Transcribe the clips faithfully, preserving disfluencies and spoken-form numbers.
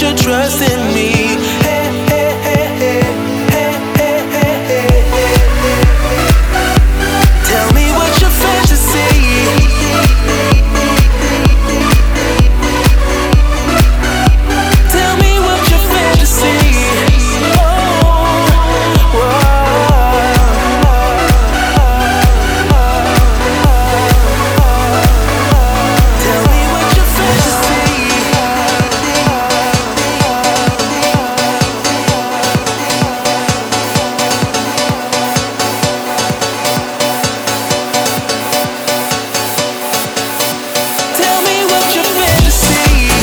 your trust in me. Hey, hey, hey, hey, hey, hey, hey, hey, hey. Tell me what's your fantasy. Tell me what's your fantasy. Oh, tell me what's your fantasy. Tell me what's your fantasy.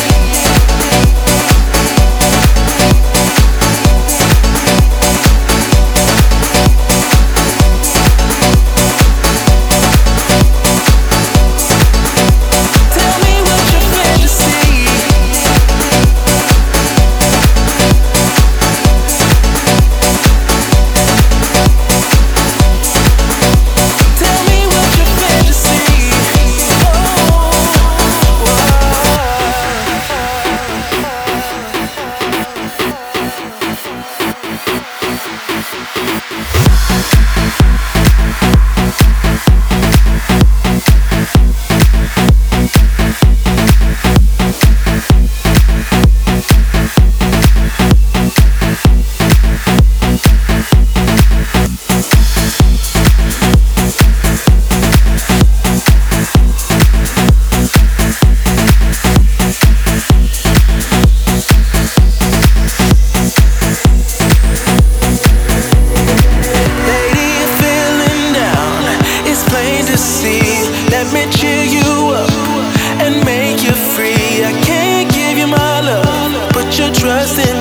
Tell me what's your fantasy. Tell me what's your fantasy. Oh, lady, you're feeling down. It's plain to see. Let me cheer you up and make you free. I can't give you my love, put your trust in